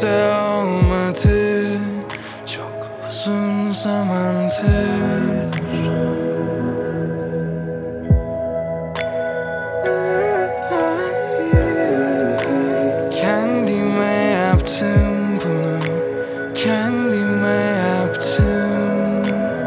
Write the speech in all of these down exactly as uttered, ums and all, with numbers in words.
kimse olmadı çok uzun zamandır. Kendime yaptım bunu, kendime yaptım.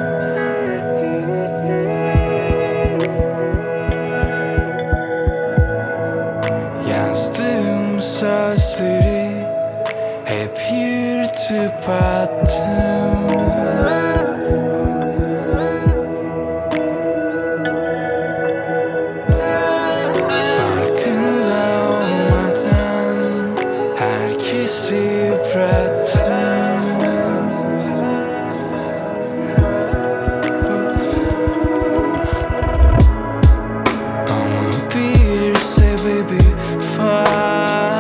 Yazdığım sözleri hep yırtıp attım. Farkında olmadan herkesi yıprattım. Ama bir sebebi var.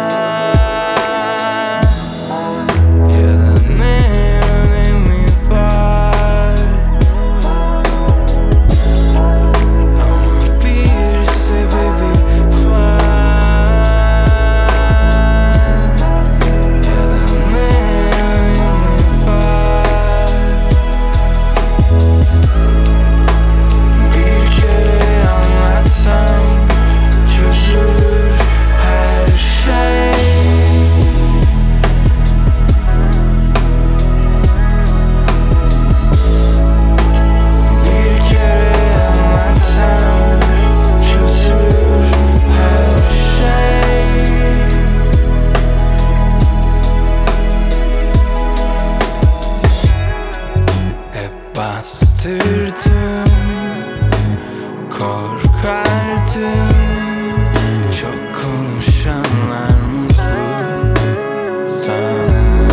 Bastırdım, korkardım. Çok konuşanlar mutlu sanırdım.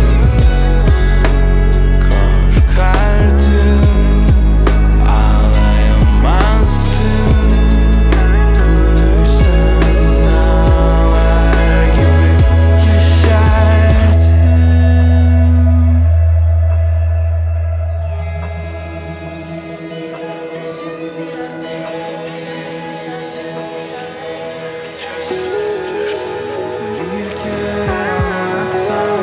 Korkardım, ağlayamazdım. Bu yüzden ağlar gibi yaşardım. Bir kere anlatsam.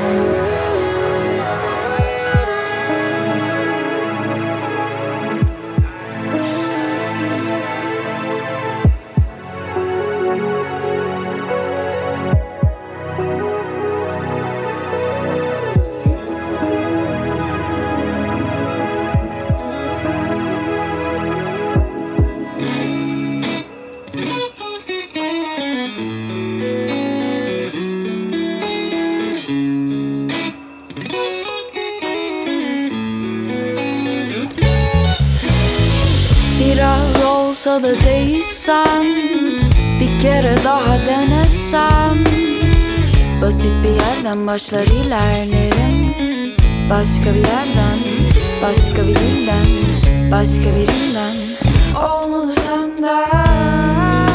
Biraz olsa da değişsem, bir kere daha denesem. Basit bir yerden başlar ilerlerim. Başka bir yerden, başka bir dilden, başka birinden. Olmadı senden.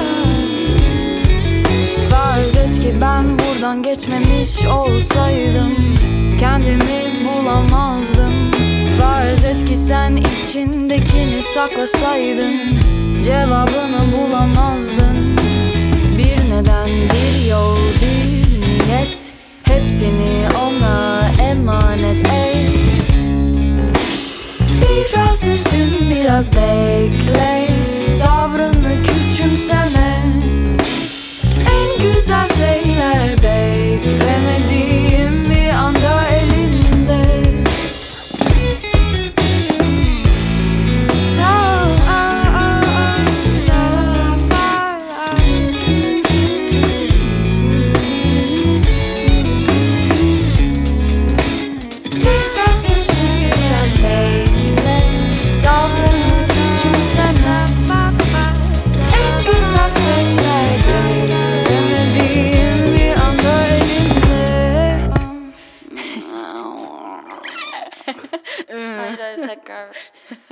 Farz et ki ben buradan geçmemiş olsaydım, kendimi bulamazdım. Farz et ki sen içindekini saklasaydın, cevabını bulamazdın. Bir neden, bir yol, bir niyet, hepsini ona emanet et. Biraz düşün, biraz bekle, sabrını küçümseme. En güzel şeyler beklemediğim bir anda elinde. Hayır hayır tekrar.